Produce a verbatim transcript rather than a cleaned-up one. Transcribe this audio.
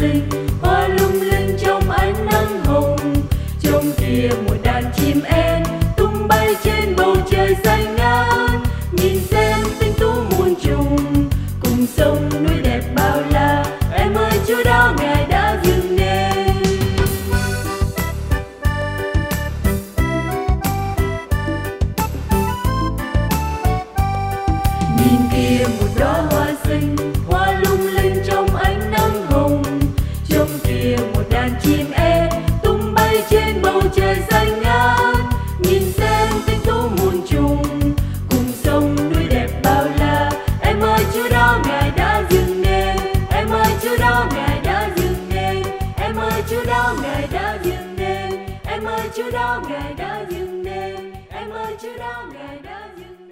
xinh, hoa lung linh trong ánh nắng hồng. Trong kia một đàn chim én tung bay trên bầu trời xanh ngát. Nhìn xem tinh tú muôn trùng, cùng sông núi đẹp bao la. Em ơi chỗ đó Ngài đã dựng nên. Nhìn kia một đóa hoa xinh, hoa lung linh trong ánh nắng hồng. Trong kia một đàn chim én tung bay trên bầu trời xanh ngát. Nhìn xem tinh tú muôn trùng, cùng sông núi đẹp bao la. Em ơi chỗ đó Ngài đã dựng nên. Em ơi chỗ đó Ngài đã dựng nên. Em ơi chỗ đó Ngài đã dựng nên. Em ơi chỗ đó Ngài đã dựng nên. Em ơi chỗ đó Ngài đã dựng nên.